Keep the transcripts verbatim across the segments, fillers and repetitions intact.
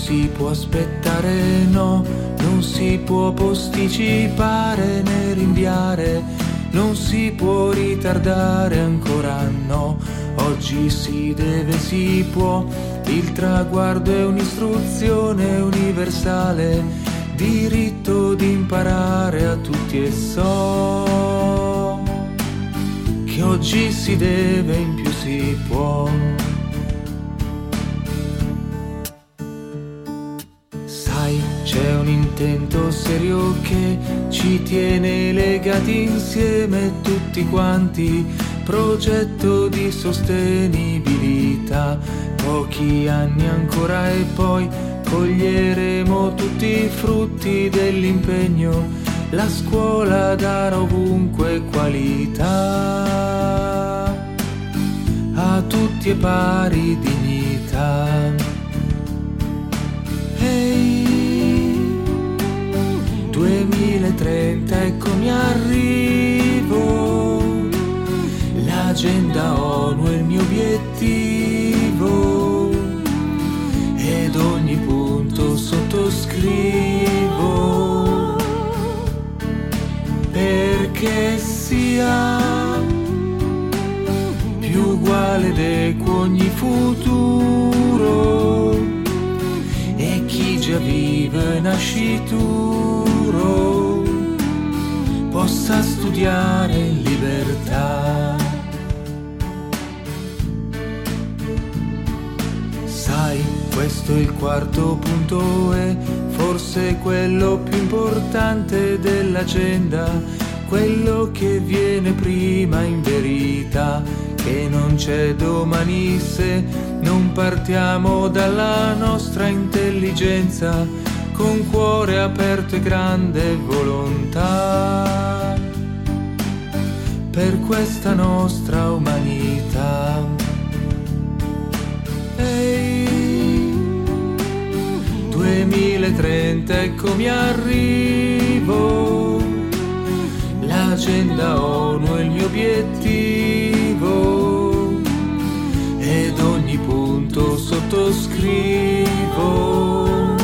si può aspettare, no, non si può posticipare né rinviare, non si può ritardare ancora, no, oggi si deve, si può, il traguardo è un'istruzione universale, diritto di imparare a tutti e so che oggi si deve, in più si può. Sai, c'è un intento serio che ci tiene legati insieme tutti quanti, progetto di sostenibilità, pochi anni ancora e poi coglieremo tutti i frutti dell'impegno, la scuola darà ovunque qualità, a tutti e pari dignità. Ehi, duemilatrenta, eccomi arrivo, l'agenda ONU è il mio obiettivo, ed ogni punto sottoscrivo, perché sia più uguale ed equo ogni futuro, e chi già vive nascituro possa studiare in libertà. Sai, questo è il quarto punto e forse quello più importante dell'agenda, quello che viene prima in verità, che non c'è domani se non partiamo dalla nostra intelligenza, con cuore aperto e grande volontà, per questa nostra umanità. Ehi, duemilatrenta, eccomi arrivo, l'agenda ONU è il mio obiettivo, ed ogni punto sottoscrivo,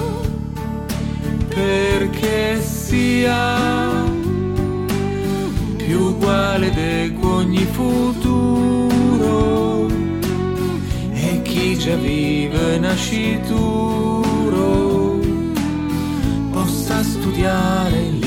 perché sia più uguale ed equo ogni futuro, e chi già vive nascituro possa studiare